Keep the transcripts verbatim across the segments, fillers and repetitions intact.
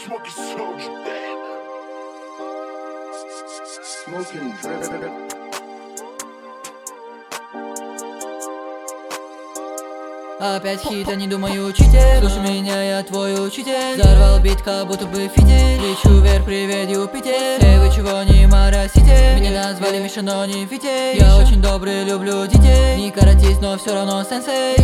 Smoking soldier, damn. Smoking drip. Опять хит, я не думаю, учитель. Слушай меня, я твой учитель. Взорвал бит, как будто бы фитиль. Лечу вверх, привет, Юпитер. Эй, вы чего не моросите? Меня назвали Миша, но не Фитей. Я очень добрый, люблю детей. Не каратист, но все равно сенсей.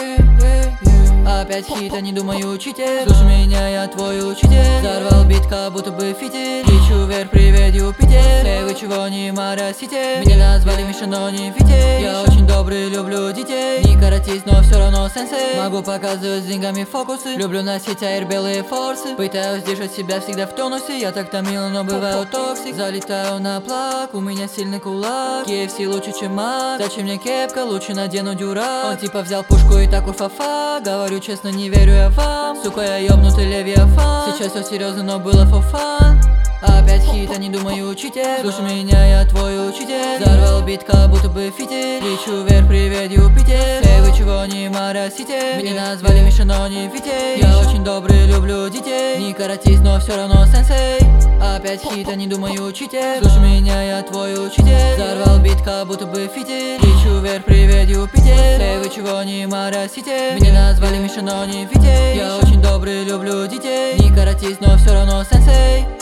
Опять хит, я не думаю, учитель. Слушай меня, я твой учитель. Взорвал бит, как будто бы фитиль. Лечу вверх, привет, Юпитер. Эй, вы чего не моросите? Меня назвали Миша, но не Фитей. Я очень добрый, люблю детей. Не каратист, но все равно сенсей. Могу показывать с деньгами фокусы. Люблю носить аир белые форсы. Пытаюсь держать себя всегда в тонусе. Я так томил, но бываю токсик. Залетаю на плак, у меня сильный кулак. кей эф си лучше, чем мак. Зачем мне кепка, лучше надену дюрак. Он типа взял пушку и такой фафа. Говорю честно, не верю я вам. Сука, я ёбнутый левиафан. Сейчас все серьезно, но было for fun. Опять хит, я не думаю, учитель. Слушай меня, я твой учитель. Взорвал бит, как будто бы фитиль. Лечу вверх, привет, Юпитер. Эй, вы чего не моросите? Меня назвали Миша, но не Фитей. Я очень добрый, люблю детей. Не каратист, но все равно сенсей. Опять хит, я не думаю, учитель. Слушай меня, я твой учитель. Взорвал бит, как будто бы фитиль. Лечу вверх, привет, Юпитер. Эй, вы чего не моросите? Меня назвали Миша, но не Фитей. Я очень добрый, люблю детей. Не каратист, но все равно сенсей.